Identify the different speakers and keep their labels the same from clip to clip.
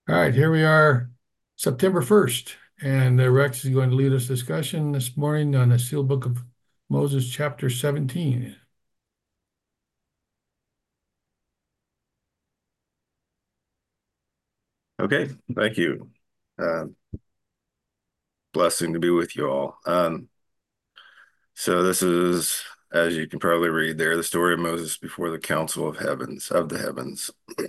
Speaker 1: All right, here we are, September 1st, and Rex is going to lead us discussion this morning on the Sealed Book of Moses, chapter 17.
Speaker 2: Okay, thank you. Uh, Blessing to be with you all. So this is, as you can probably read there, the story of Moses before the council of the heavens.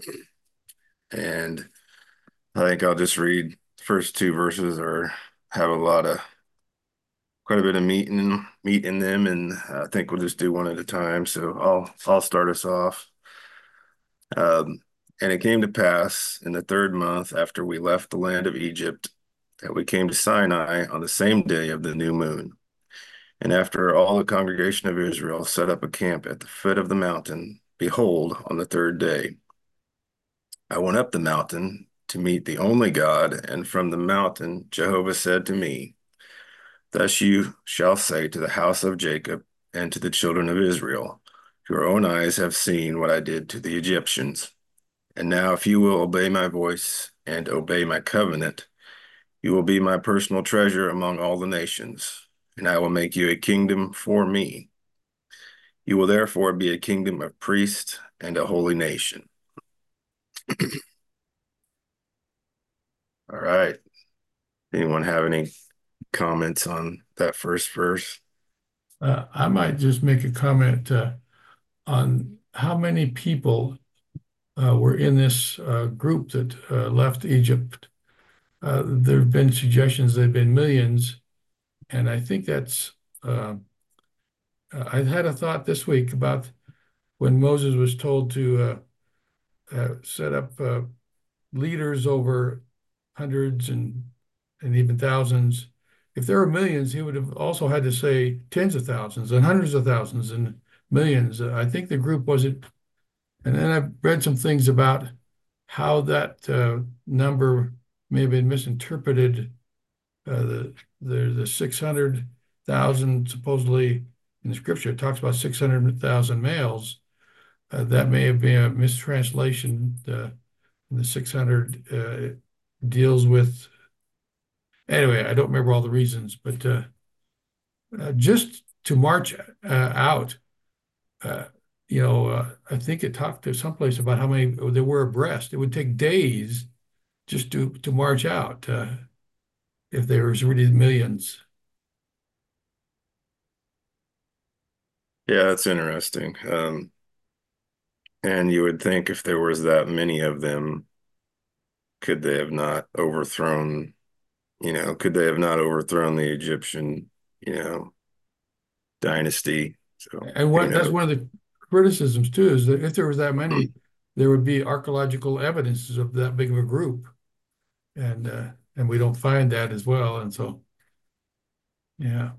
Speaker 2: And I think I'll just read the first two verses or have quite a bit of meat in them, and I think we'll just do one at a time. So I'll start us off. Um, and it came to pass in the third month after we left the land of Egypt that we came to Sinai on the same day of the new moon. And after all the congregation of Israel set up a camp at the foot of the mountain, behold, on the third day, I went up the mountain to meet the only God, and from the mountain Jehovah said to me, thus you shall say to the house of Jacob and to the children of Israel, your own eyes have seen what I did to the Egyptians. And now, if you will obey my voice and obey my covenant, you will be my personal treasure among all the nations, and I will make you a kingdom for me. You will therefore be a kingdom of priests and a holy nation. All right. Anyone have any comments on that first verse?
Speaker 1: I might just make a comment on how many people were in this group that left Egypt. There have been suggestions there have been millions, and I think uh, I had a thought this week about when Moses was told to set up leaders over hundreds and even thousands. If there were millions, he would have also had to say tens of thousands and hundreds of thousands and millions. I think the group wasn't. And then I've read some things about how that number may have been misinterpreted. The 600,000 supposedly in the scripture it talks about 600,000 males. That may have been a mistranslation. The 600 deals with, anyway, I don't remember all the reasons, but just to march out, uh, I think it talked to someplace about how many there were abreast. It would take days just to march out if there was really millions.
Speaker 2: Yeah, that's interesting. And you would think if there was that many of them, could they have not overthrown, could they have not overthrown the Egyptian, you know, dynasty? So
Speaker 1: And
Speaker 2: who
Speaker 1: that's
Speaker 2: knows?
Speaker 1: one of the criticisms too, is that if there was that many, there would be archaeological evidences of that big of a group, and we don't find that as well. And so, yeah.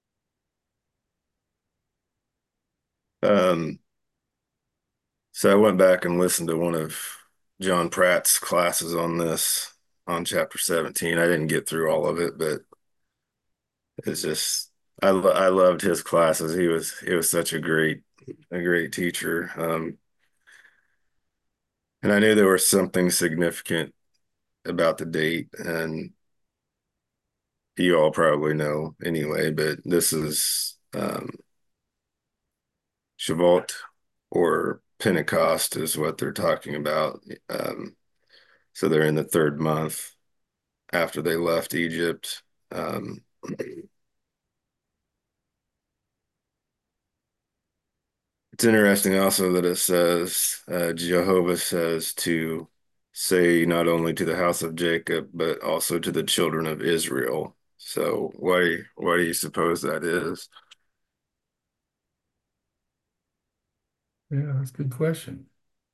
Speaker 2: Um, so I went back and listened to one of John Pratt's classes on this on chapter 17. I didn't get through all of it, but it's just I loved his classes. He was such a great teacher. And I knew there was something significant about the date, and you all probably know anyway, but this is Shavuot or Pentecost is what they're talking about. Um, so they're in the third month after they left Egypt. It's interesting also that it says Jehovah says to say not only to the house of Jacob but also to the children of Israel. So why do you suppose that is?
Speaker 1: Yeah, that's a good question.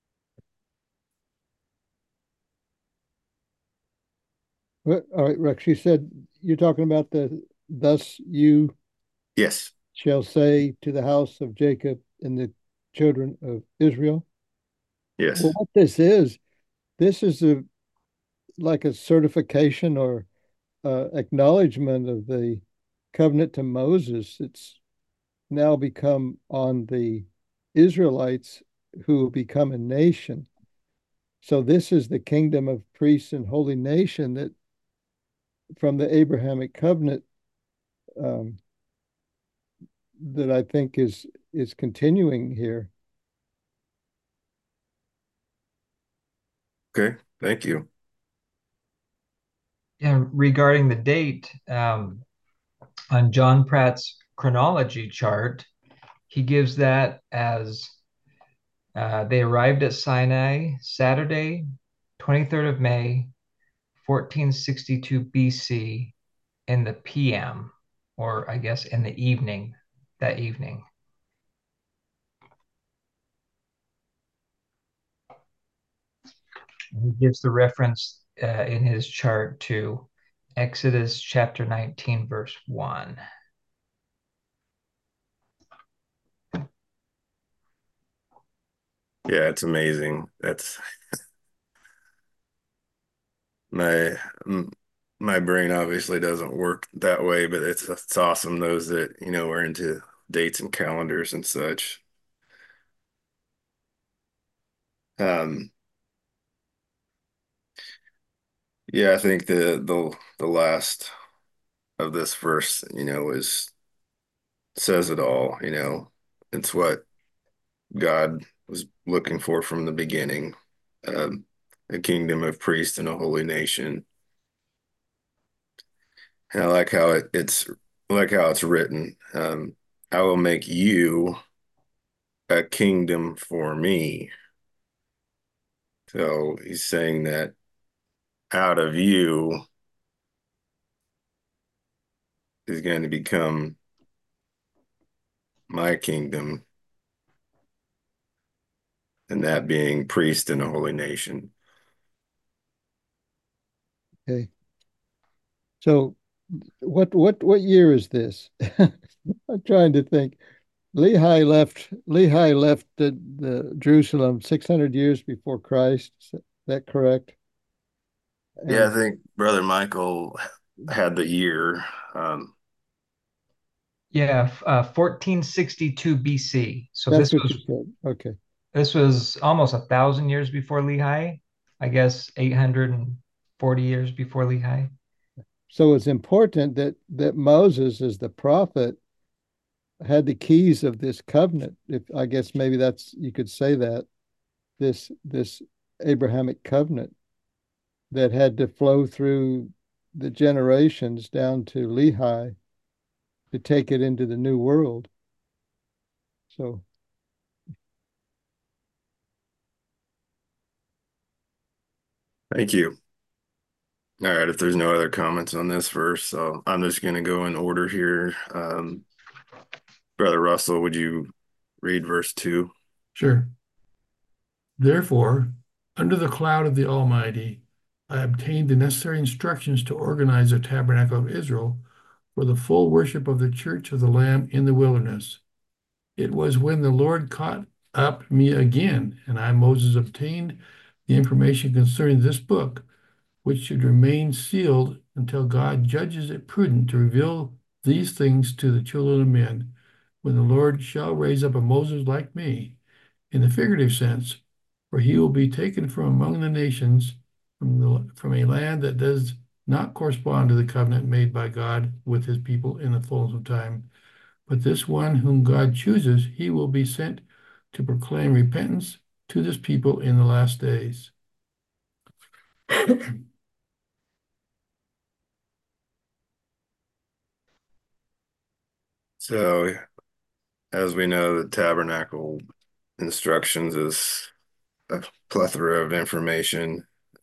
Speaker 3: All right, Rex, you said you're talking about the thus you
Speaker 2: Yes,
Speaker 3: shall say to the house of Jacob and the children of Israel. Well,
Speaker 2: yes.
Speaker 3: what this is a like a certification or acknowledgement of the covenant to Moses. It's now become on the Israelites who will become a nation. So this is the kingdom of priests and holy nation that from the Abrahamic covenant um, that I think is continuing here.
Speaker 2: Okay, thank you.
Speaker 4: And regarding the date, on John Pratt's chronology chart, he gives that as they arrived at Sinai Saturday, 23rd of May, 1462 BC, in the PM, or I guess in the evening, that evening. He gives the reference in his chart to Exodus chapter 19, verse 1.
Speaker 2: Yeah, it's amazing. That's my my brain obviously doesn't work that way, but it's awesome those that, are into dates and calendars and such. Um, yeah, I think the last of this verse, is says it all, It's what God was looking for from the beginning. Um, a kingdom of priests and a holy nation. And I like how it's written. I will make you a kingdom for me. So he's saying that out of you is going to become my kingdom, and that being priest and a holy nation.
Speaker 3: Okay. So what year is this? I'm trying to think. Lehi left the Jerusalem 600 years before Christ. Is that correct?
Speaker 2: Yeah,
Speaker 3: And
Speaker 2: I think Brother Michael had the year. Um,
Speaker 4: Yeah, 1462 BC. So
Speaker 3: that's what you said. Okay.
Speaker 4: this was almost 1,000 years before Lehi. I guess 840 years before Lehi.
Speaker 3: So it's important that Moses, as the prophet, had the keys of this covenant. If I guess maybe that's you could say that this Abrahamic covenant that had to flow through the generations down to Lehi to take it into the new world. So
Speaker 2: thank you. All right, if there's no other comments on this verse, so I'm just going to go in order here. Brother Russell, would you read verse 2?
Speaker 1: Sure. Therefore, under the cloud of the Almighty, I obtained the necessary instructions to organize the tabernacle of Israel for the full worship of the church of the Lamb in the wilderness. It was when the Lord caught up me again, and I, Moses, obtained the information concerning this book, which should remain sealed until God judges it prudent to reveal these things to the children of men, when the Lord shall raise up a Moses like me, in the figurative sense, for he will be taken from among the nations, from a land that does not correspond to the covenant made by God with his people in the fullness of time. But this one whom God chooses, he will be sent to proclaim repentance to this people in the last days.
Speaker 2: So, as we know, the tabernacle instructions is a plethora of information.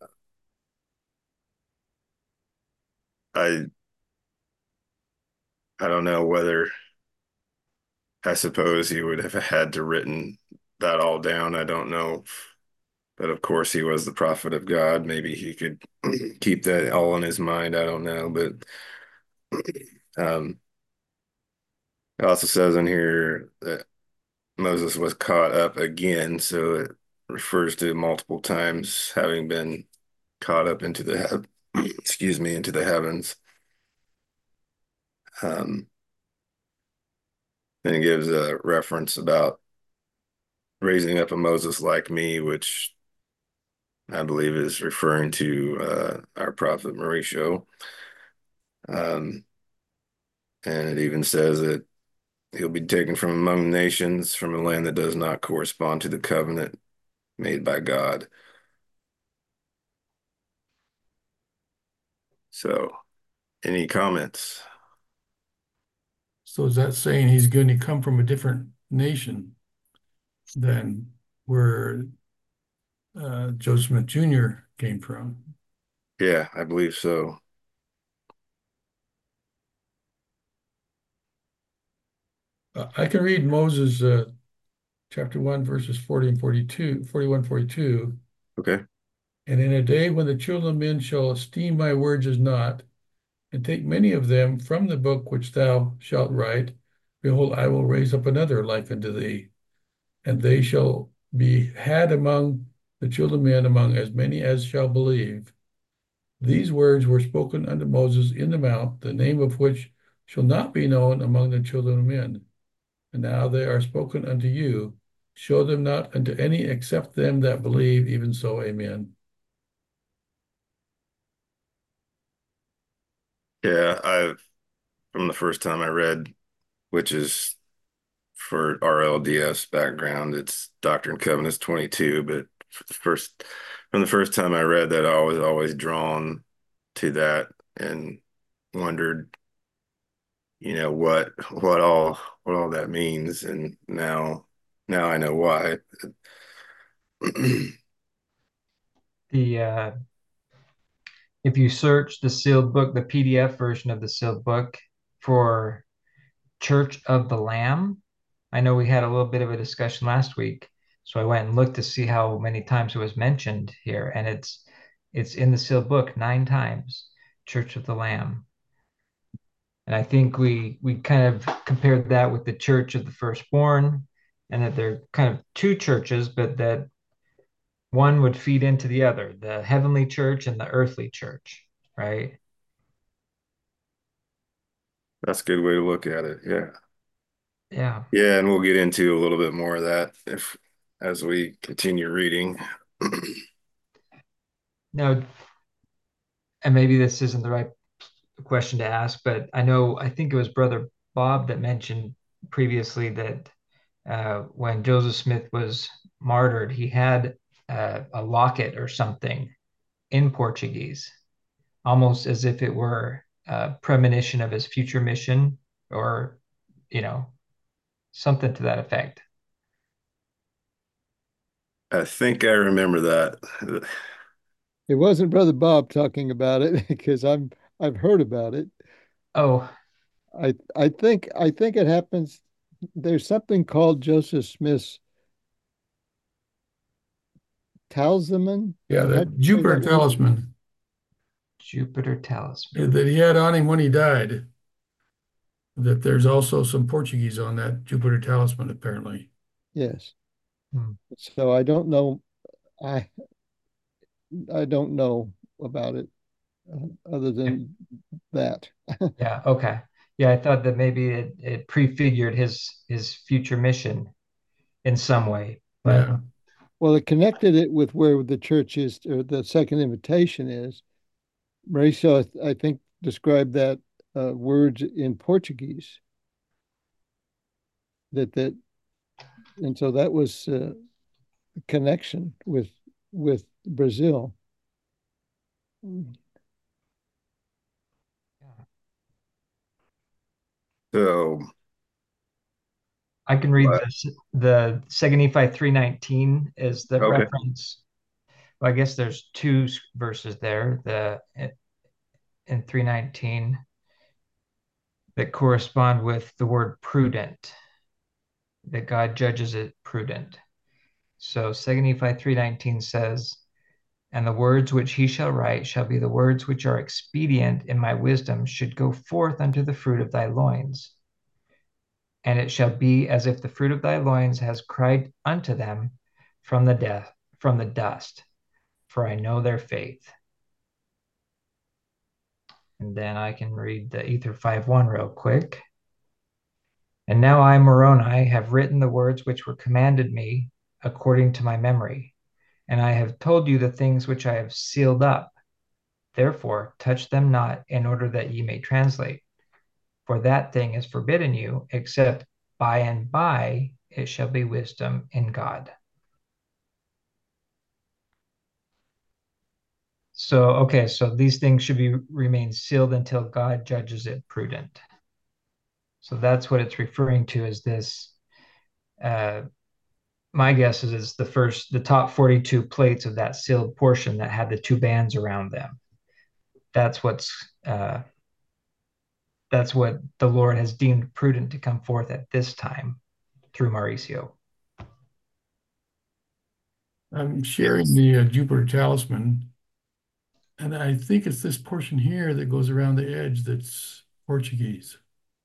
Speaker 2: I I don't know whether I suppose he would have had to written that all down. I don't know. But of course he was the prophet of God. Maybe he could keep that all in his mind. I don't know. But um it also says in here that Moses was caught up again, so it refers to multiple times having been caught up into the excuse me, into the heavens. Um, then it gives a reference about raising up a Moses like me, which I believe is referring to our prophet Mauricio. Um, and it even says that he'll be taken from among nations, from a land that does not correspond to the covenant made by God. So, any comments?
Speaker 1: So is that saying he's going to come from a different nation than where Joseph Smith Jr. came from?
Speaker 2: Yeah, I believe so.
Speaker 1: I can read Moses chapter 1, verses 40 and 42, 41, 42.
Speaker 2: Okay.
Speaker 1: And in a day when the children of men shall esteem my words as naught, and take many of them from the book which thou shalt write, behold, I will raise up another like unto thee, and they shall be had among the children of men, among as many as shall believe. These words were spoken unto Moses in the mount, the name of which shall not be known among the children of men. And now they are spoken unto you. Show them not unto any except them that believe, even so, amen.
Speaker 2: Yeah, from the first time I read, which is for RLDS background, it's Doctrine and Covenants 22, but from the first time I read that, I was always drawn to that and wondered, what all that means. And now I know why.
Speaker 4: The if you search the sealed book, the PDF version of the sealed book for Church of the Lamb, I know we had a little bit of a discussion last week, so I went and looked to see how many times it was mentioned here, and it's in the sealed book 9 times, Church of the Lamb. And I think we kind of compared that with the Church of the Firstborn, and that they're kind of two churches, but that one would feed into the other, the heavenly church and the earthly church, right?
Speaker 2: That's a good way to look at it. Yeah.
Speaker 4: Yeah.
Speaker 2: Yeah, and we'll get into a little bit more of that if as we continue reading.
Speaker 4: Now, and maybe this isn't the right question to ask, but I think it was Brother Bob that mentioned previously that when Joseph Smith was martyred, he had a locket or something in Portuguese, almost as if it were a premonition of his future mission or, you know, something to that effect.
Speaker 2: I think I remember that.
Speaker 3: It wasn't Brother Bob talking about it because I've heard about it.
Speaker 4: Oh,
Speaker 3: I think it happens. There's something called Joseph Smith's talisman.
Speaker 1: Yeah,
Speaker 3: How do
Speaker 1: that
Speaker 3: you say
Speaker 1: Jupiter
Speaker 3: that word?
Speaker 1: talisman
Speaker 4: Jupiter talisman.
Speaker 1: that he had on him when he died. That there's also some Portuguese on that Jupiter talisman, apparently.
Speaker 3: Yes.
Speaker 4: Hmm.
Speaker 3: So I don't know. I I don't know about it other than that.
Speaker 4: Yeah, okay. Yeah, I thought that maybe it prefigured his future mission in some way, but
Speaker 1: Yeah,
Speaker 3: Well, it connected it with where the church is, or the second invitation is. Mauricio, I think, described that words in Portuguese. That and so that was a connection with Brazil.
Speaker 2: So,
Speaker 4: I can read
Speaker 2: what?
Speaker 4: this. The Second Nephi 3:19 is the
Speaker 2: Okay.
Speaker 4: reference. Well, I guess there's two verses there. The in 3:19 that correspond with the word prudent, that God judges it prudent. So Second Nephi 3:19 says, "And the words which he shall write shall be the words which are expedient in my wisdom should go forth unto the fruit of thy loins. And it shall be as if the fruit of thy loins has cried unto them from from the dust, for I know their faith." And then I can read the Ether 5:1 real quick. "And now I, Moroni, have written the words which were commanded me according to my memory. and I have told you the things which I have sealed up. Therefore, touch them not, in order that ye may translate. For that thing is forbidden you, except by and by it shall be wisdom in God. So, okay, so these things should be remain sealed until God judges it prudent. So that's what it's referring to as this. Uh, my guess is it's the top 42 plates of that sealed portion that had the two bands around them. That's what's uh, that's what the Lord has deemed prudent to come forth at this time through Mauricio.
Speaker 1: I'm sharing
Speaker 2: Yes.
Speaker 1: the Jupiter Talisman, and I think it's this portion here that goes around the edge that's Portuguese.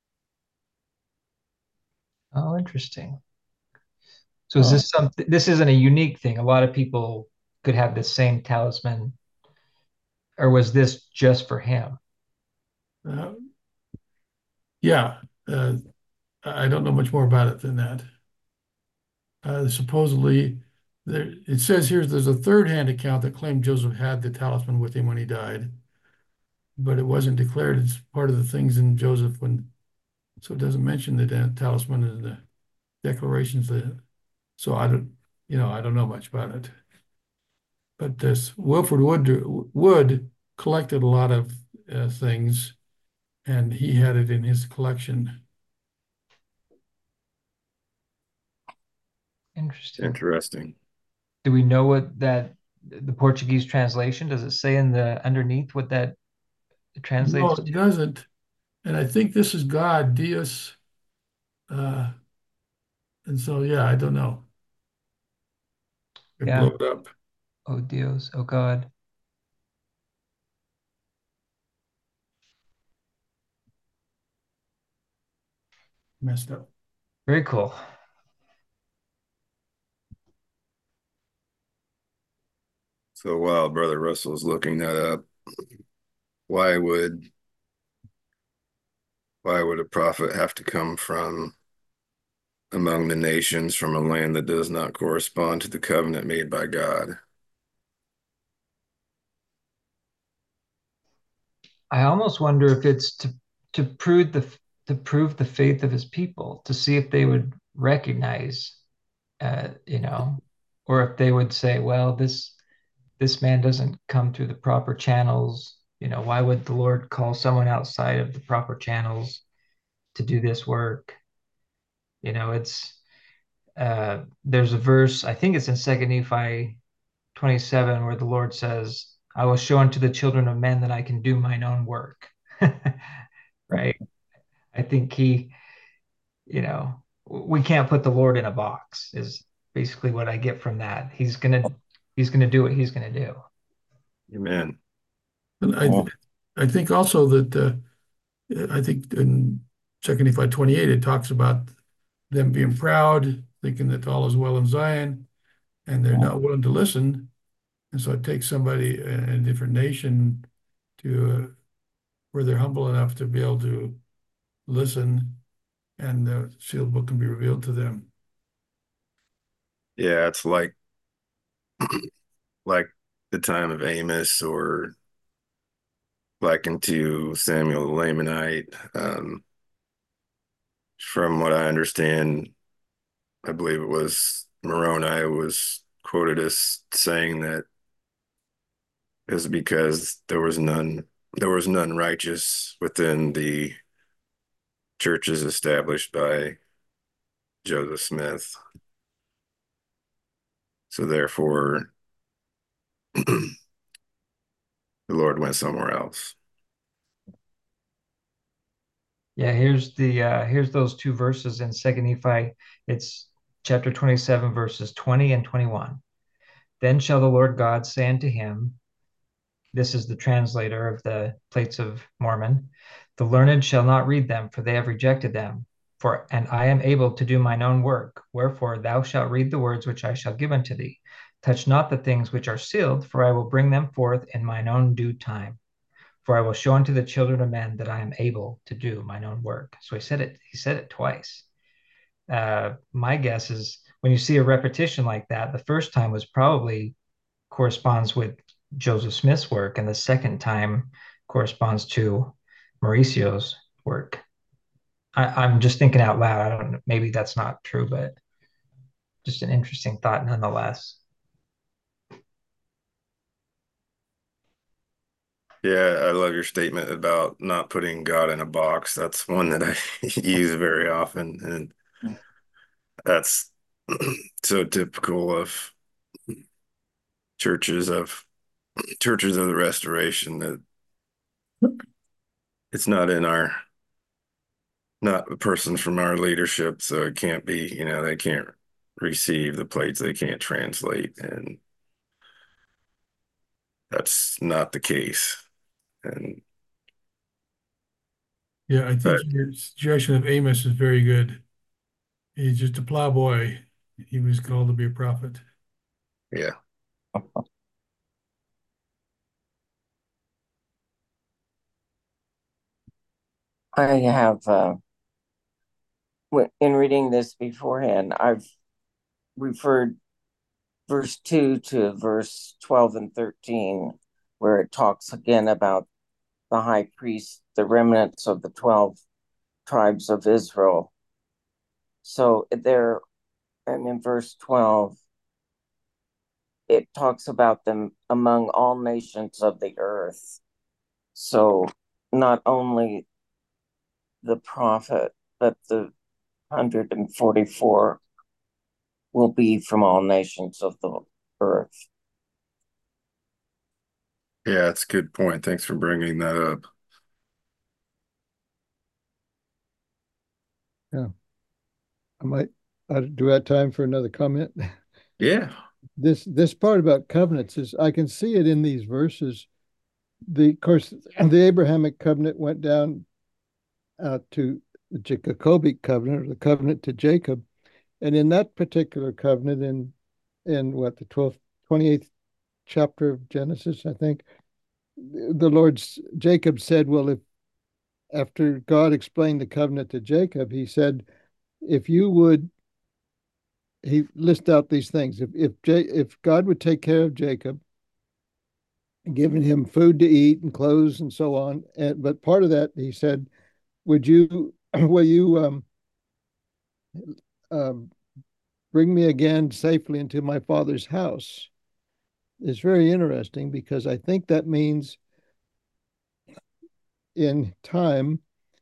Speaker 4: Oh, interesting. So is this something? This isn't a unique thing. A lot of people could have the same talisman, or was this just for him?
Speaker 1: Uh, yeah, I don't know much more about it than that. Supposedly, it says here there's a third-hand account that claimed Joseph had the talisman with him when he died, but it wasn't declared as part of the things in Joseph so it doesn't mention the talisman in the declarations. So I don't know much about it. But this Wilford Wood collected a lot of things, and he had it in his collection.
Speaker 4: Interesting.
Speaker 2: Interesting.
Speaker 4: Do we know what that the Portuguese translation does it say in the underneath what that
Speaker 1: No,
Speaker 4: translates
Speaker 1: it
Speaker 4: to?
Speaker 1: doesn't. And I think this is God, Deus. Uh, and so, yeah, I don't know. It
Speaker 4: Yeah.
Speaker 1: blew it up,
Speaker 4: Oh Dios. Oh God.
Speaker 1: messed up.
Speaker 4: Very cool.
Speaker 2: So while Brother Russell's looking that up, why would why would a prophet have to come from among the nations from a land that does not correspond to the covenant made by God?
Speaker 4: I almost wonder if it's to prove the faith of his people, to see if they would recognize, you know, or if they would say, well, this man doesn't come through the proper channels. You know, why would the Lord call someone outside of the proper channels to do this work? You know, it's there's a verse, I think it's in Second Nephi 27, where the Lord says, I will show unto the children of men that I can do mine own work. Right? I think you know, we can't put the Lord in a box, is basically what I get from that. He's gonna do what he's gonna do.
Speaker 2: Amen.
Speaker 1: And
Speaker 2: Well,
Speaker 1: I think also that I think in 2 Nephi 28, it talks about them being proud, thinking that all is well in Zion, and they're not willing to listen. And so it takes somebody in a different nation where they're humble enough to be able to listen, and the sealed book can be revealed to them.
Speaker 2: yeah, it's like the time of Amos or like into Samuel the Lamanite. From what I understand, I believe it was Moroni was quoted as saying that it was because there was none righteous within the churches established by Joseph Smith. So therefore, the Lord went somewhere else.
Speaker 4: Yeah, here's those two verses in Second Nephi. It's chapter 27, verses 20 and 21. Then shall the Lord God say unto him, this is the translator of the plates of Mormon, the learned shall not read them, for they have rejected them. And I am able to do mine own work. Wherefore thou shalt read the words which I shall give unto thee. Touch not the things which are sealed, for I will bring them forth in mine own due time. For I will show unto the children of men that I am able to do mine own work. So he said it twice. My guess is when you see a repetition like that, the first time was probably corresponds with Joseph Smith's work, and the second time corresponds to Mauricio's work. I'm just thinking out loud. I don't know, maybe that's not true, but just an interesting thought nonetheless.
Speaker 2: Yeah, I love your statement about not putting God in a box. That's one that I use very often, and that's so typical of churches of churches of the Restoration, that it's not in our not a person from our leadership, so it can't be, they can't receive the plates, they can't translate, and that's not the case. And
Speaker 1: Yeah, I think
Speaker 2: but
Speaker 1: your suggestion of Amos is very good. He's just a plowboy. He was called to be a prophet.
Speaker 2: yeah,
Speaker 5: I have, in reading this beforehand, I've referred verse 2 to verse 12 and 13, where it talks again about the high priest, the remnants of the 12 tribes of Israel. So there, and in verse 12, it talks about them among all nations of the earth. So not only the prophet, but the 144 will be from all nations of the earth.
Speaker 2: yeah, it's a good point. Thanks for bringing that up.
Speaker 3: Yeah. I might, do I have time for another comment?
Speaker 2: Yeah,
Speaker 3: This part about covenants is, I can see it in these verses. Of course, the Abrahamic covenant went down to the Jacobic covenant, or the covenant to Jacob. And in that particular covenant, in what, the 12th, 28th chapter of Genesis, I think, the Lord's Jacob said, well, if after God explained the covenant to Jacob, he said, if you would, he lists out these things. If God would take care of Jacob, giving him food to eat and clothes and so on, but part of that, he said, would you, will you um, bring me again safely into my father's house? It's very interesting, because I think that means in time,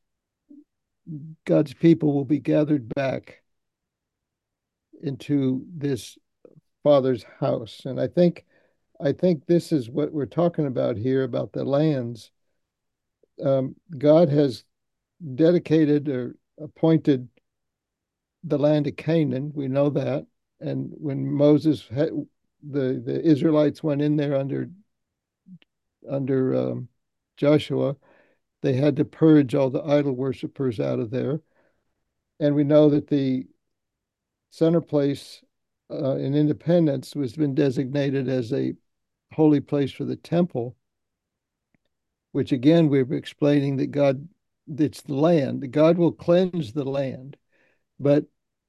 Speaker 3: God's people will be gathered back into this father's house. And I think this is what we're talking about here, about the lands. God has dedicated or appointed the land of Canaan. We know that. And when the Israelites went in there under Joshua, they had to purge all the idol worshippers out of there. And we know that the center place in Independence was been designated as a holy place for the temple, which again we were explaining that it's the land. God will cleanse the land, but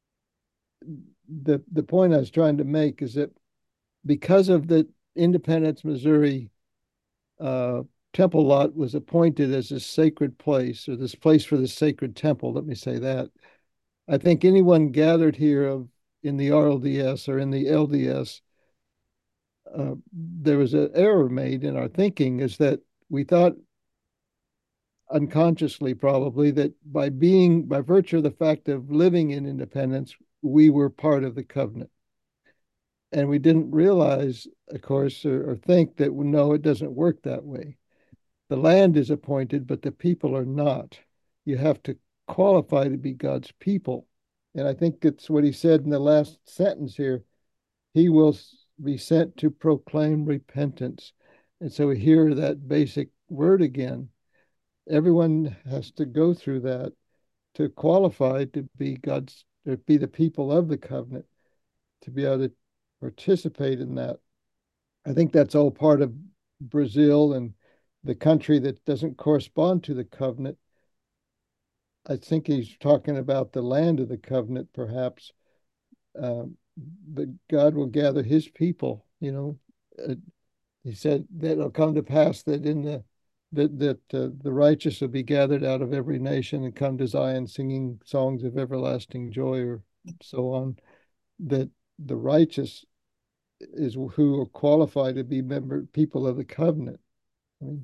Speaker 3: the point I was trying to make is that because of the Independence, Missouri temple lot was appointed as a sacred place, or this place for the sacred temple, let me say that. I think anyone gathered here in the RLDS or in the LDS, there was an error made in our thinking, is that we thought unconsciously probably that by virtue of the fact of living in Independence, we were part of the covenant. And we didn't realize, of course, or think that no, it doesn't work that way. The land is appointed, but the people are not. You have to qualify to be God's people. And I think it's what he said in the last sentence here. He will be sent to proclaim repentance. And so we hear that basic word again. Everyone has to go through that to qualify to be the people of the covenant, to be able to participate in that. I think that's all part of Brazil and the country that doesn't correspond to the covenant. I think he's talking about the land of the covenant, perhaps. But God will gather his people, he said that it'll come to pass that the righteous will be gathered out of every nation and come to Zion singing songs of everlasting joy, or so on. That the righteous is who are qualified to be people of the covenant. I mean,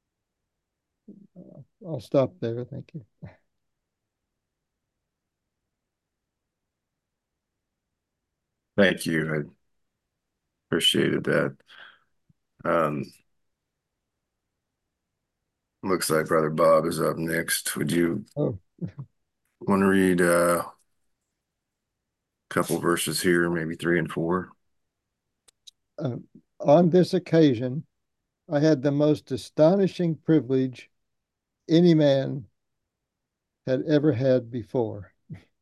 Speaker 3: I'll stop there. Thank you.
Speaker 2: Thank you. I appreciated that. Um, looks like Brother Bob is up next. Would you
Speaker 3: Oh,
Speaker 2: want to read a couple verses here, maybe 3 and 4?
Speaker 3: uh, on this occasion, I had the most astonishing privilege any man had ever had before.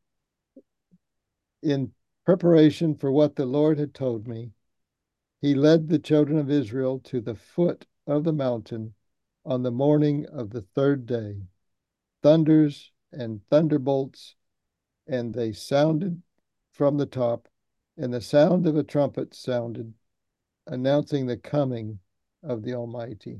Speaker 3: In preparation for what the Lord had told me, he led the children of Israel to the foot of the mountain on the morning of the third day. Thunders and thunderbolts, and they sounded from the top, and the sound of a trumpet sounded, announcing the coming of the Almighty.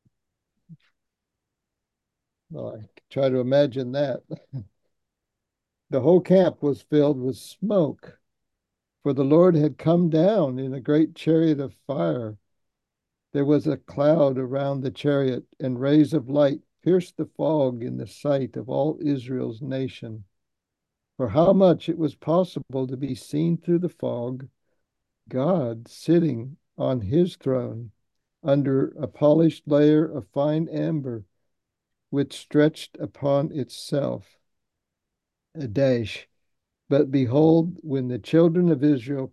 Speaker 3: Well, I try to imagine that. The whole camp was filled with smoke, for the Lord had come down in a great chariot of fire. There was a cloud around the chariot, and rays of light pierced the fog in the sight of all Israel's nation. For how much it was possible to be seen through the fog, God sitting on his throne under a polished layer of fine amber, which stretched upon itself a dash. But behold, when the children of Israel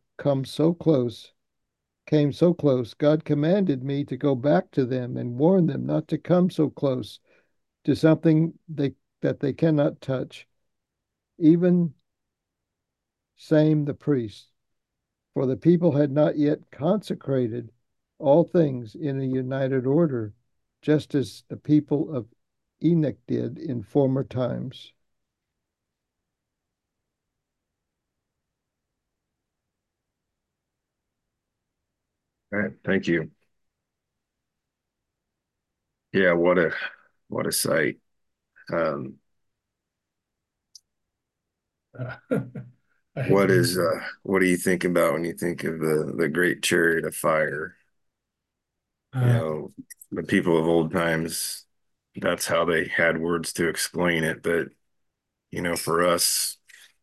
Speaker 3: came so close, God commanded me to go back to them and warn them not to come so close to something that they cannot touch, even same the priests, for the people had not yet consecrated all things in a united order, just as the people of Enoch did in former times.
Speaker 2: All right, thank you. Yeah, what a sight. Um,
Speaker 1: I had to,
Speaker 2: what do you think about when you think of the great chariot of fire? You
Speaker 1: uh,
Speaker 2: know, the people of old times, that's how they had words to explain it. But, for us,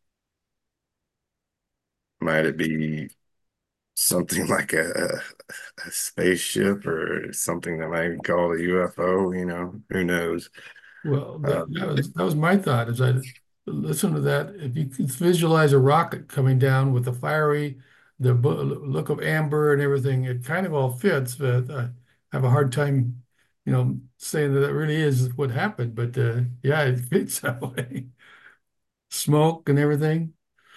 Speaker 2: might it be something like a spaceship or something that might be called a UFO? Who knows?
Speaker 1: well,
Speaker 2: Um,
Speaker 1: that was my thought as I listened to that. If you could visualize a rocket coming down with the fiery, look of amber and everything, it kind of all fits. But I have a hard time, saying that that really is what happened. But yeah, it fits that way. Smoke and everything.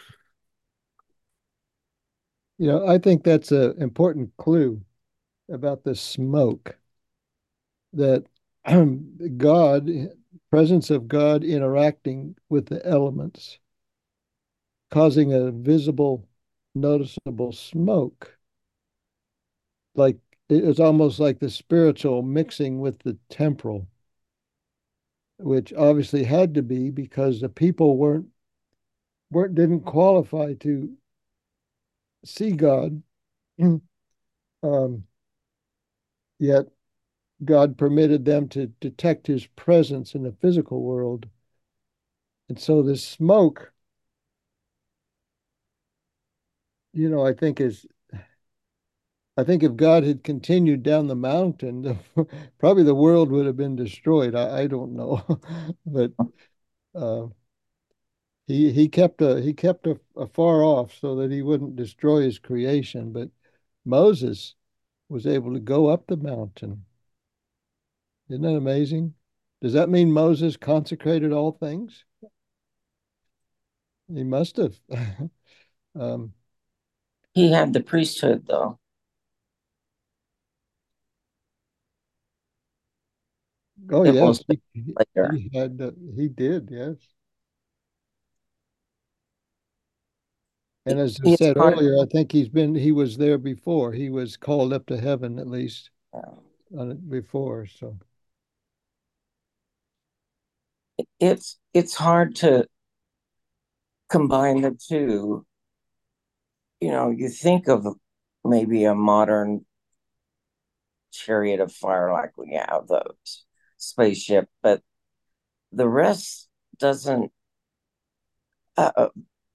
Speaker 3: I think that's an important clue about the smoke that God, presence of God interacting with the elements, causing a visible, noticeable smoke. Like it's almost like the spiritual mixing with the temporal, which obviously had to be because the people weren't didn't qualify to see God. Um, Yet God permitted them to detect his presence in the physical world. And so this smoke, I think I think if God had continued down the mountain, probably the world would have been destroyed. I don't know, but uh, he kept a far off so that he wouldn't destroy his creation. But Moses was able to go up the mountain. Isn't that amazing? Does that mean Moses consecrated all things? He must have. um,
Speaker 5: He had the priesthood, though.
Speaker 3: oh
Speaker 5: It
Speaker 3: yes,
Speaker 5: was later.
Speaker 3: he did. Yes. And as I
Speaker 5: It's
Speaker 3: said
Speaker 5: hard.
Speaker 3: earlier, I think he was there before. He was called up to heaven at least on it before. So
Speaker 5: It's hard to combine the two. You think of maybe a modern chariot of fire like we have those spaceship, but the rest doesn't uh,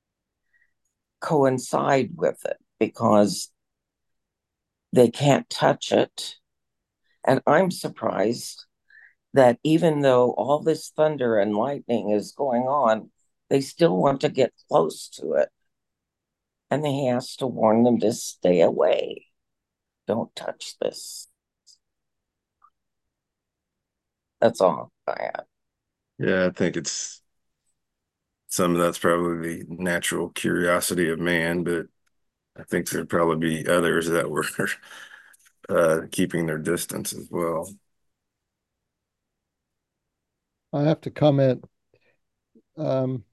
Speaker 5: coincide with it because they can't touch it. And I'm surprised that even though all this thunder and lightning is going on, they still want to get close to it. And he has to warn them to stay away. Don't touch this. That's all I have.
Speaker 2: Yeah, I think it's some of that's probably the natural curiosity of man, but I think there'd probably be others that were keeping their distance as well.
Speaker 3: I have to comment. Um,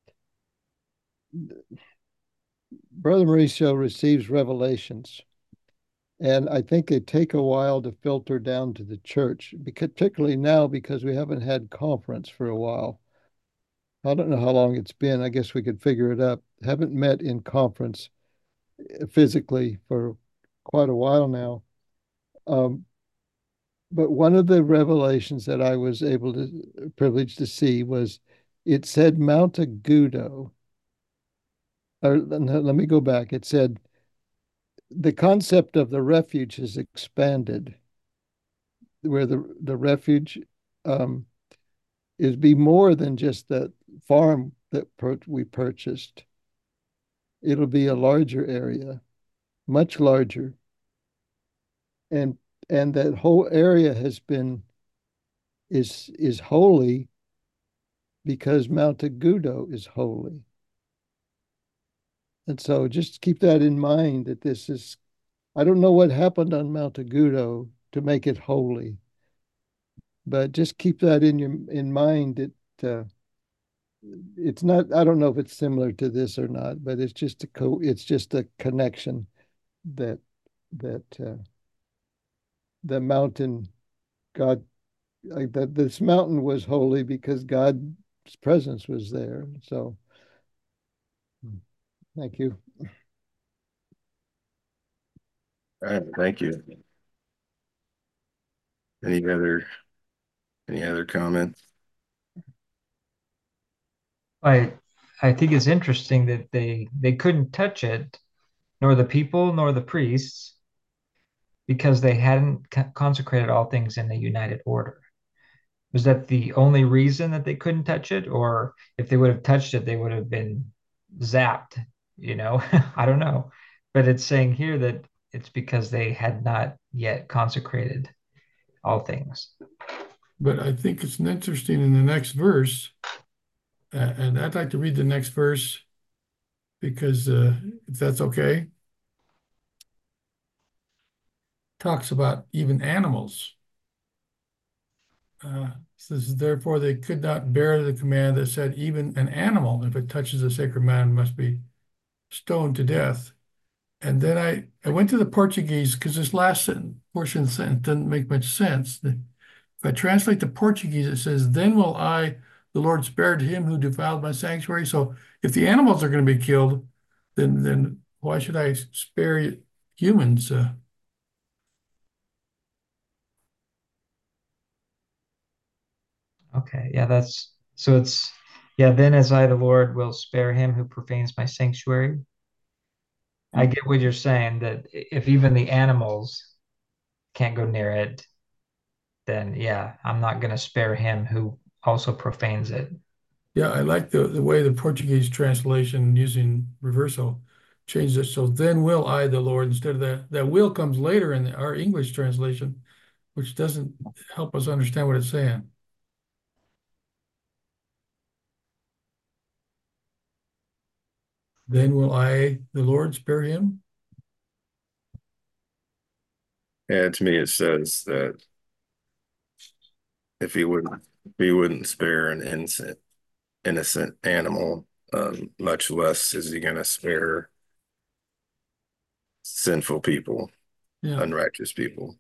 Speaker 3: Brother Mauricio receives revelations, and I think they take a while to filter down to the church, particularly now because we haven't had conference for a while. I don't know how long it's been. I guess we could figure it up. Haven't met in conference physically for quite a while now. Um, but one of the revelations that I was privileged to see was it said Mount Agudo. Or let me go back. It said the concept of the refuge has expanded, where the refuge um, is be more than just that farm that we purchased. It'll be a larger area, much larger, and that whole area is holy because Mount Agudo is holy. And so just keep that in mind that this is, I don't know what happened on Mount Agudo to make it holy, but just keep that in mind that it's not, I don't know if it's similar to this or not, but it's just a connection that the mountain, God, that this mountain was holy because God's presence was there. So thank you.
Speaker 2: All right, thank you. Any other any other comments?
Speaker 4: I I think it's interesting that they couldn't touch it, nor the people nor the priests, because they hadn't consecrated all things in a united order. Was that the only reason that they couldn't touch it? Or if they would have touched it, they would have been zapped, you know? I don't know. But it's saying here that it's because they had not yet consecrated all things.
Speaker 1: But I think it's interesting in the next verse, and I'd like to read the next verse because if that's okay, talks about even animals. Says, therefore, they could not bear the command that said, even an animal, if it touches the sacred mountain, must be stoned to death. And then I went to the Portuguese because this last portion of the sentence doesn't make much sense. If I translate the Portuguese, it says, then will I, the Lord, spared him who defiled my sanctuary. So if the animals are going to be killed, then why should I spare humans?
Speaker 4: Okay, yeah, that's so it's yeah, then as I the Lord will spare him who profanes my sanctuary. I get what you're saying that if even the animals can't go near it, then yeah, I'm not going to spare him who also profanes it.
Speaker 1: Yeah, I like the way the Portuguese translation using reversal changed it. So then will I, the Lord, instead of that will comes later in our English translation, which doesn't help us understand what it's saying. Then will I, the Lord, spare him?
Speaker 2: Yeah, to me it says that if he wouldn't spare an innocent animal, much less is he gonna spare sinful people,
Speaker 1: Yeah.
Speaker 2: unrighteous people.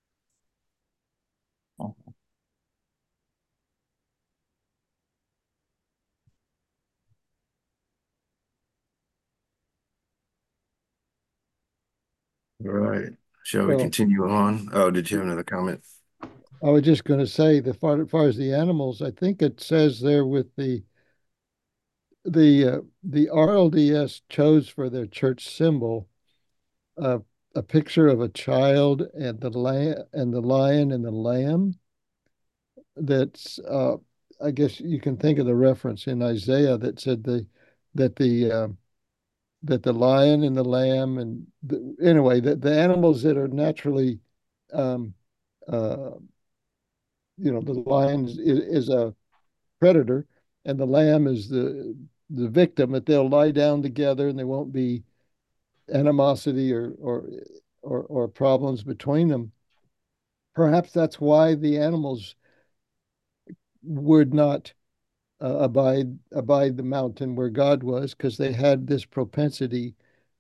Speaker 2: All right. Shall we
Speaker 3: Well,
Speaker 2: continue on? Oh, did you have another comment?
Speaker 3: I was just going to say, far as the animals, I think it says there with the RLDS chose for their church symbol uh, a picture of a child and the lion and the lamb. That's I guess you can think of the reference in Isaiah that said that the uh, that the lion and the lamb and anyway the animals that are naturally um, uh, the lion is a predator and the lamb is the victim, that they'll lie down together and there won't be animosity or problems between them. Perhaps that's why the animals would not abide the mountain where God was, because they had this propensity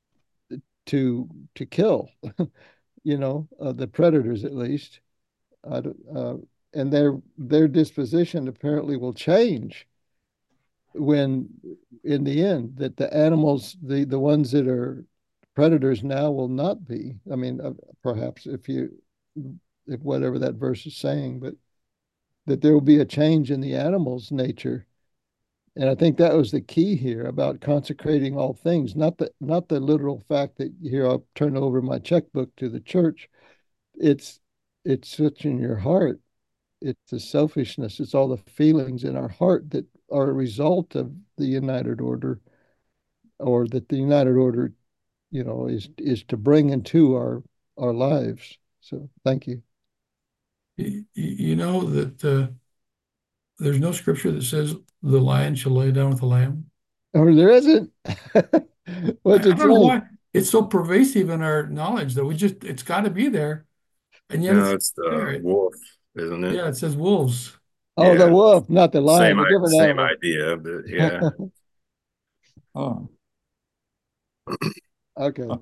Speaker 3: to kill, the predators at least. And their disposition apparently will change when, in the end, that the animals, the ones that are predators now, will not be. I mean, perhaps if whatever that verse is saying, but that there will be a change in the animal's nature. And I think that was the key here about consecrating all things, not the literal fact that here I'll turn over my checkbook to the church. It's such in your heart. It's the selfishness. It's all the feelings in our heart that are a result of the United Order, or that the United Order, is to bring into our lives. So thank you.
Speaker 1: You know that there's no scripture that says the lion shall lay down with the lamb.
Speaker 3: Or there isn't. What's
Speaker 1: I
Speaker 3: it
Speaker 1: don't know
Speaker 3: say?
Speaker 1: why it's so pervasive in our knowledge that it's got to be there, and yet
Speaker 2: No,
Speaker 1: it's
Speaker 2: it's the
Speaker 1: there.
Speaker 2: wolf, isn't it?
Speaker 1: Yeah, it says wolves.
Speaker 3: Oh, the
Speaker 2: Yeah.
Speaker 3: wolf, not the lion, a different
Speaker 2: Same
Speaker 3: animal.
Speaker 2: idea, but yeah.
Speaker 5: Oh.
Speaker 3: Okay.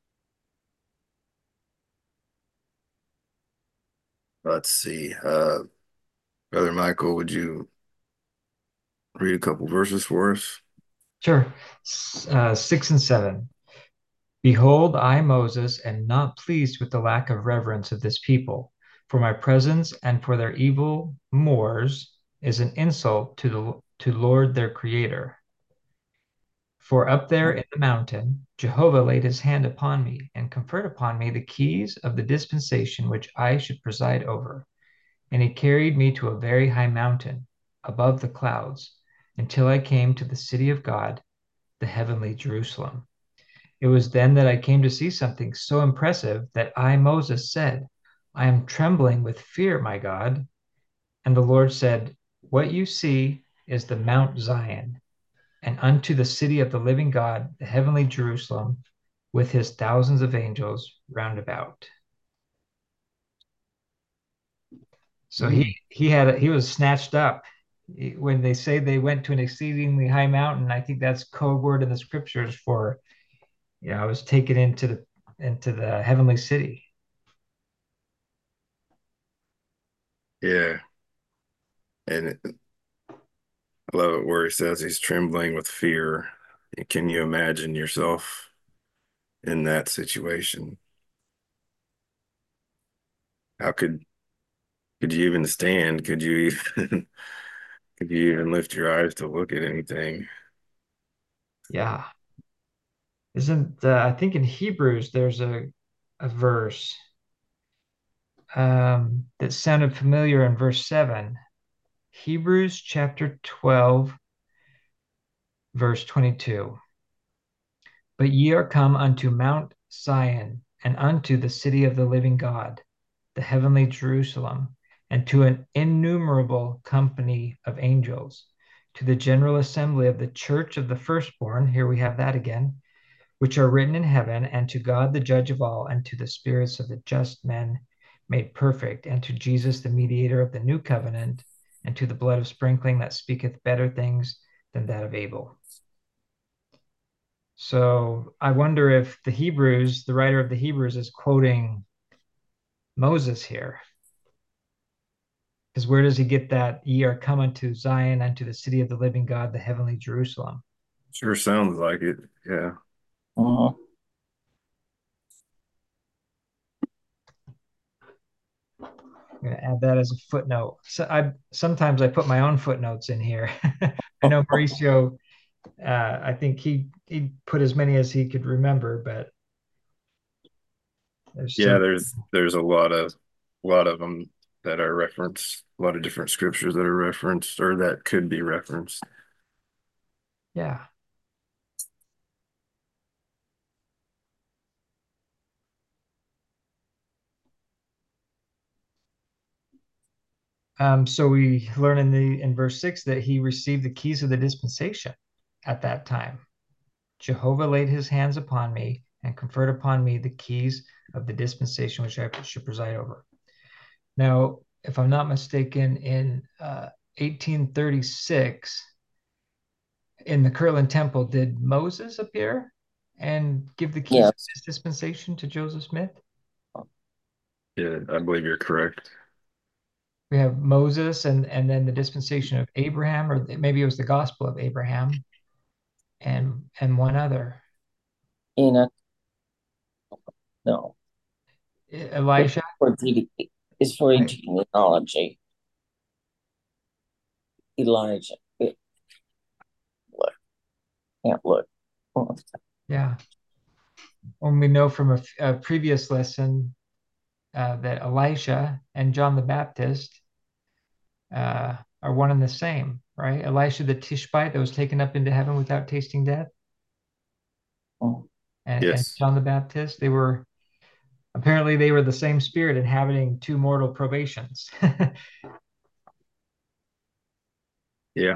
Speaker 2: Let's see. Brother Michael, would you read a couple verses for us?
Speaker 4: Sure. 6 and 7. Behold, I, Moses, am not pleased with the lack of reverence of this people, for my presence and for their evil mores is an insult to Lord their Creator. For up there in the mountain, Jehovah laid his hand upon me and conferred upon me the keys of the dispensation which I should preside over. And he carried me to a very high mountain above the clouds until I came to the city of God, the heavenly Jerusalem. It was then that I came to see something so impressive that I, Moses, said, I am trembling with fear, my God. And the Lord said, What you see is the Mount Zion, and unto the city of the living God, the heavenly Jerusalem, with his thousands of angels round about. So
Speaker 3: Mm.
Speaker 4: he was snatched up. When they say they went to an exceedingly high mountain, I think that's code word in the scriptures for, I was taken into the heavenly city.
Speaker 2: Yeah. And I love it where he says he's trembling with fear. Can you imagine yourself in that situation? How could you even stand? Could you even could you even lift your eyes to look at anything?
Speaker 4: Yeah. Isn't I think in Hebrews there's a verse that sounded familiar in verse 7. Hebrews chapter 12, verse 22. But ye are come unto Mount Sion, and unto the city of the living God, the heavenly Jerusalem, and to an innumerable company of angels, to the general assembly of the church of the firstborn, here we have that again, which are written in heaven, and to God the judge of all, and to the spirits of the just men made perfect, and to Jesus the mediator of the new covenant, and to the blood of sprinkling that speaketh better things than that of Abel. So I wonder if the writer of the Hebrews is quoting Moses here. Because where does he get that? Ye are come unto Zion, unto the city of the living God, the heavenly Jerusalem.
Speaker 2: Sure sounds like it. Yeah.
Speaker 5: Mhm.
Speaker 4: I'm going to add that as a footnote. So sometimes I put my own footnotes in here. I know Mauricio, I think he put as many as he could remember, but there's
Speaker 2: Yeah,
Speaker 4: so
Speaker 2: there's a lot of them that are referenced, a lot of different scriptures that are referenced or that could be referenced.
Speaker 4: yeah. So we learn in verse 6 that he received the keys of the dispensation at that time. Jehovah laid his hands upon me and conferred upon me the keys of the dispensation which I should preside over. Now, if I'm not mistaken, in 1836, in the Kirtland Temple, did Moses appear and give the keys of
Speaker 5: Yes.
Speaker 4: this dispensation to Joseph Smith?
Speaker 2: Yeah, I believe you're correct.
Speaker 4: We have Moses and then the dispensation of Abraham, or maybe it was the gospel of Abraham and one other.
Speaker 5: Enoch. No. It's
Speaker 4: Elijah,
Speaker 5: for, it's for
Speaker 4: right?
Speaker 5: genealogy. Elijah. Look. Can't look.
Speaker 4: Yeah. When we know from a previous lesson that Elisha and John the Baptist are one and the same, right? Elisha the Tishbite that was taken up into heaven without tasting death, and
Speaker 2: Yes.
Speaker 4: John the Baptist, they were the same spirit inhabiting two mortal probations.
Speaker 2: Yeah.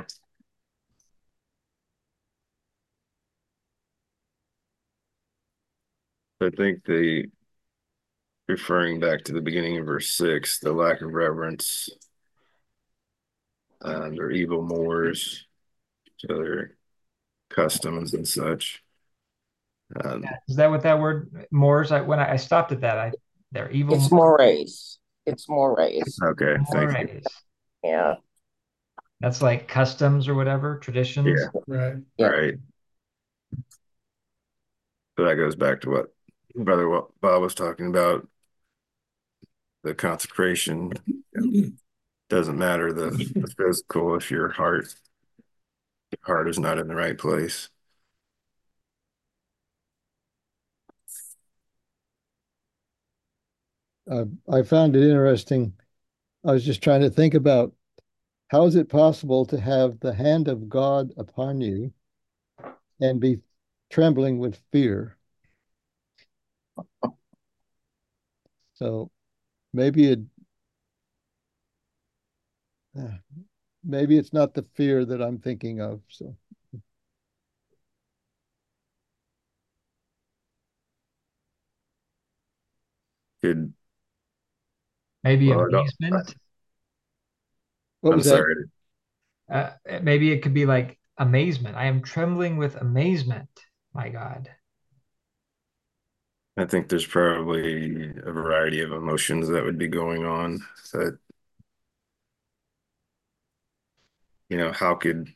Speaker 2: I think the referring back to the beginning of verse 6, the lack of reverence, their evil mores, to their customs and such. Um,
Speaker 4: Is that what that word Moors? When I stopped at that, they're evil
Speaker 5: It's mores. It's mores.
Speaker 2: okay, thank you.
Speaker 4: mores.
Speaker 5: Yeah.
Speaker 4: That's like customs or whatever, traditions.
Speaker 2: Yeah,
Speaker 1: Right.
Speaker 5: Yeah.
Speaker 2: right. So that goes back to what Brother Bob was talking about, the consecration. Doesn't matter the physical if your heart is not in the right place.
Speaker 3: I found it interesting. I was just trying to think about how is it possible to have the hand of God upon you and be trembling with fear? So maybe it uh, maybe it's not the fear that I'm thinking of. So
Speaker 2: Could
Speaker 4: Maybe
Speaker 2: well, I don't,
Speaker 4: amazement.
Speaker 3: what
Speaker 2: I'm
Speaker 3: was that?
Speaker 2: sorry.
Speaker 4: Uh, Maybe it could be like amazement. I am trembling with amazement, my God.
Speaker 2: I think there's probably a variety of emotions that would be going on. That how could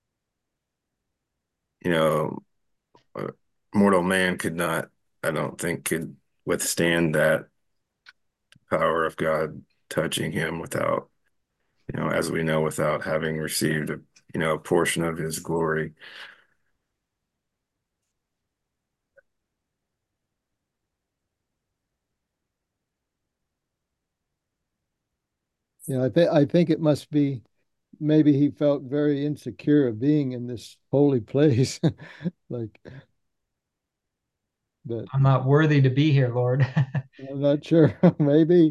Speaker 2: you know a mortal man could not, I don't think, could withstand that power of God touching him without, as we know, without having received a portion of his glory.
Speaker 3: I think it must be maybe he felt very insecure of being in this holy place. Like, but
Speaker 4: I'm not worthy to be here, Lord.
Speaker 3: I'm not sure. Maybe.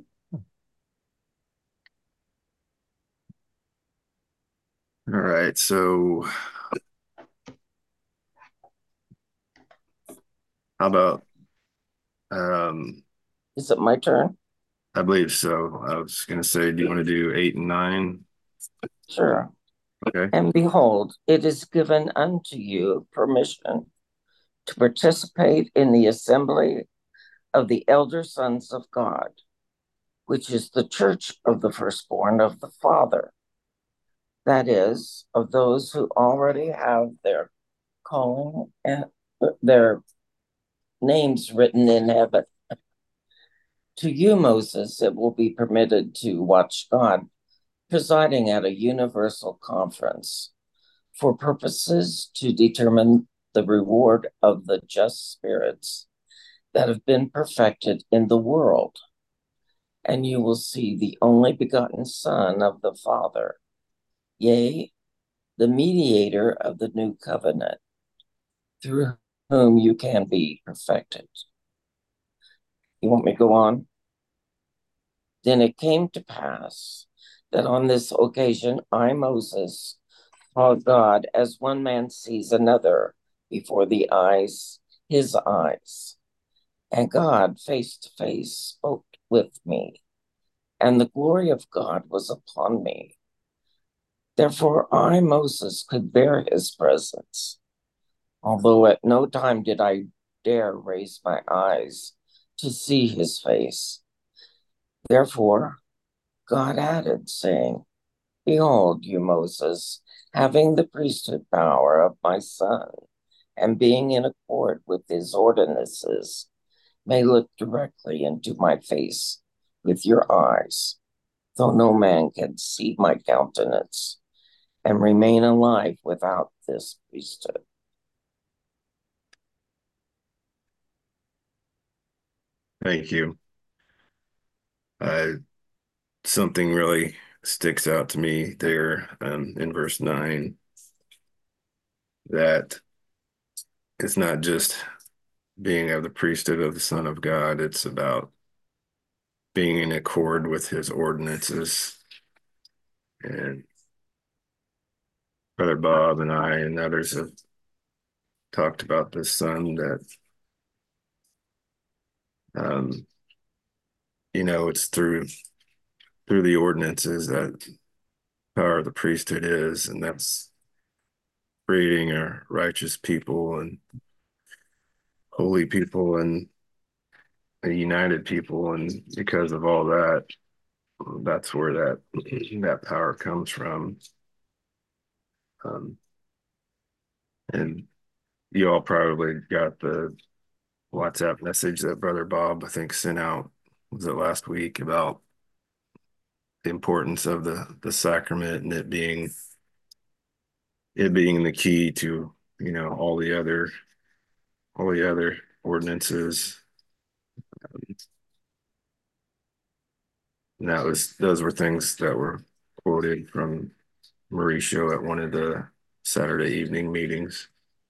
Speaker 2: All right, so how about
Speaker 5: Is it my turn?
Speaker 2: I believe so. I was gonna say, do you want to do 8 and 9?
Speaker 5: Sure.
Speaker 2: Okay.
Speaker 5: And behold, it is given unto you permission to participate in the assembly of the elder sons of God, which is the church of the firstborn of the Father, that is, of those who already have their calling and their names written in heaven. To you, Moses, it will be permitted to watch God presiding at a universal conference for purposes to determine the reward of the just spirits that have been perfected in the world. And you will see the only begotten Son of the Father, yea, the mediator of the new covenant, through whom you can be perfected. You want me to go on? Then it came to pass that on this occasion I, Moses, saw God as one man sees another before his eyes. And God face to face spoke with me, and the glory of God was upon me. Therefore I, Moses, could bear his presence, although at no time did I dare raise my eyes to see his face. Therefore God added, saying, Behold, you, Moses, having the priesthood power of my son, and being in accord with his ordinances, may look directly into my face with your eyes, though no man can see my countenance and remain alive without this priesthood.
Speaker 2: Thank you. Something really sticks out to me there in verse 9, that it's not just being of the priesthood of the Son of God, it's about being in accord with his ordinances. And Brother Bob and I and others have talked about this son that, it's through the ordinances that power of the priesthood is, and that's creating a righteous people and holy people and a united people. And because of all that, that's where that power comes from. And you all probably got the WhatsApp message that Brother Bob, I think, sent out, was it last week, about the importance of the sacrament, and it being the key to, all the other ordinances. And those were things that were quoted from Mauricio at one of the Saturday evening meetings.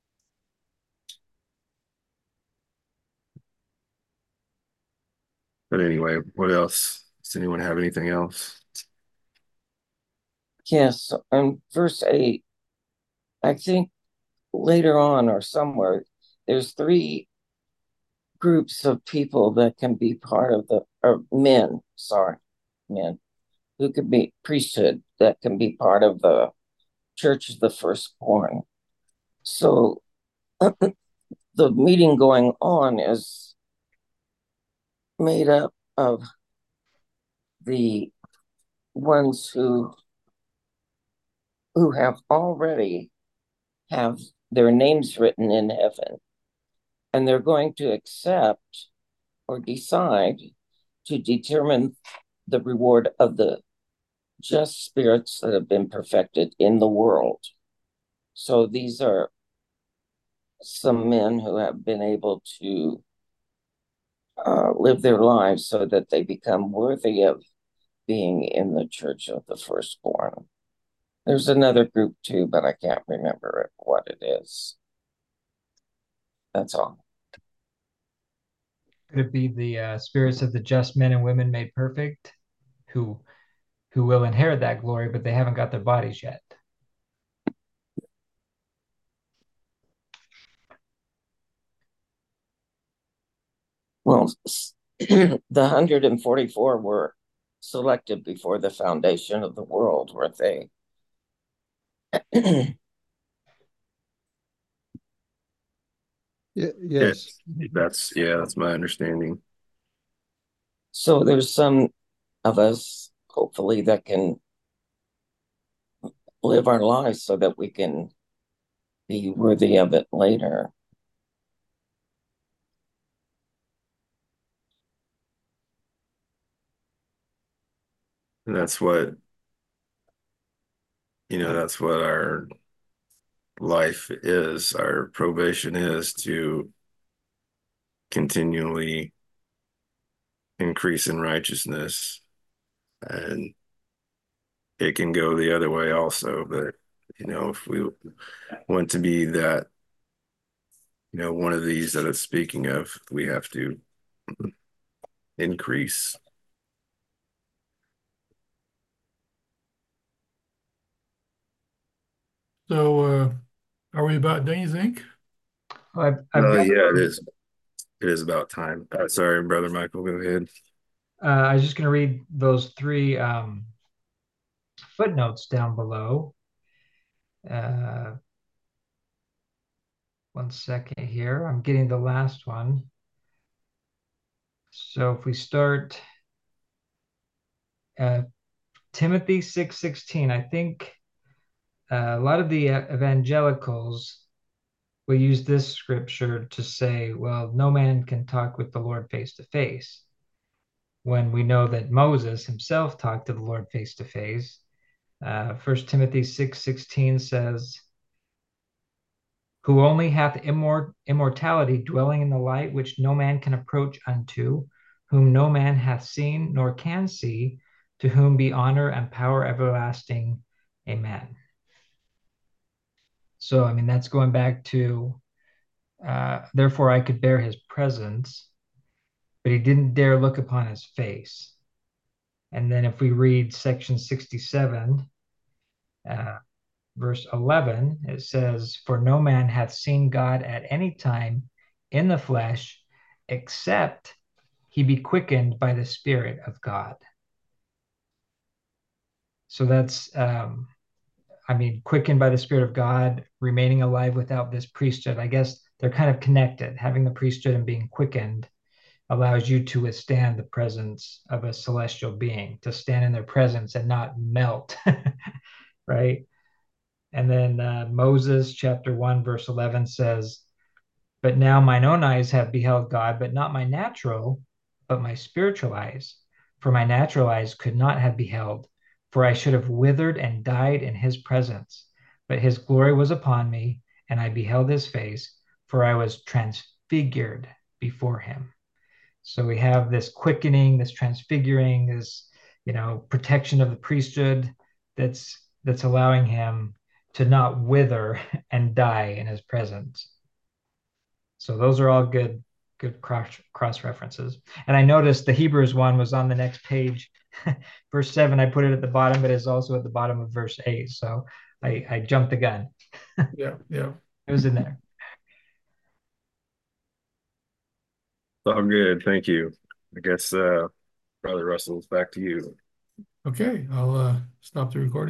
Speaker 2: But anyway, what else? Does anyone have anything else?
Speaker 5: Yes, in verse 8, I think later on or somewhere, there's three groups of people that can be part of men, who could be priesthood, that can be part of the church of the firstborn. So the meeting going on is made up of the ones who have already have their names written in heaven, and they're going to accept or decide to determine the reward of the just spirits that have been perfected in the world. So these are some men who have been able to live their lives so that they become worthy of being in the church of the firstborn. There's another group too, but I can't remember what it is. That's all.
Speaker 4: Could it be the spirits of the just men and women made perfect, who will inherit that glory, but they haven't got their bodies yet?
Speaker 5: Well, the 144 were selected before the foundation of the world, weren't they?
Speaker 3: Yes.
Speaker 2: That's my understanding.
Speaker 5: So there's some of us, hopefully, that can live our lives so that we can be worthy of it later.
Speaker 2: And that's what our life is. Our probation is to continually increase in righteousness. And it can go the other way also. But, if we want to be that, one of these that it's speaking of, we have to increase.
Speaker 1: So, are we about done, you think?
Speaker 4: I've got,
Speaker 2: Yeah, it is. It is about time. Sorry, Brother Michael, go ahead.
Speaker 4: I was just going to read those three footnotes down below. Uh, one second here. I'm getting the last one. So if we start uh, Timothy 6:16, I think a lot of the evangelicals will use this scripture to say, well, no man can talk with the Lord face to face, when we know that Moses himself talked to the Lord face to face. 1 Timothy 6:16 says, who only hath immortality, dwelling in the light which no man can approach unto, whom no man hath seen nor can see, to whom be honor and power everlasting. Amen. So, I mean, that's going back to, therefore I could bear his presence, but he didn't dare look upon his face. And then if we read section 67, verse 11, it says, for no man hath seen God at any time in the flesh, except he be quickened by the Spirit of God. So that's, quickened by the Spirit of God, remaining alive without this priesthood. I guess they're kind of connected. Having the priesthood and being quickened allows you to withstand the presence of a celestial being, to stand in their presence and not melt, right? And then Moses chapter 1, verse 11 says, but now mine own eyes have beheld God, but not my natural, but my spiritual eyes. For my natural eyes could not have beheld, for I should have withered and died in his presence. But his glory was upon me, and I beheld his face, for I was transfigured before him. So we have this quickening, this transfiguring, this, protection of the priesthood that's allowing him to not wither and die in his presence. So those are all good cross references. And I noticed the Hebrews one was on the next page. Verse 7, I put it at the bottom, but it's also at the bottom of verse 8. So I jumped the gun.
Speaker 1: Yeah, yeah.
Speaker 4: It was in there.
Speaker 2: All good. Thank you. I guess, Brother Russell, back to you.
Speaker 1: Okay, I'll stop the recording.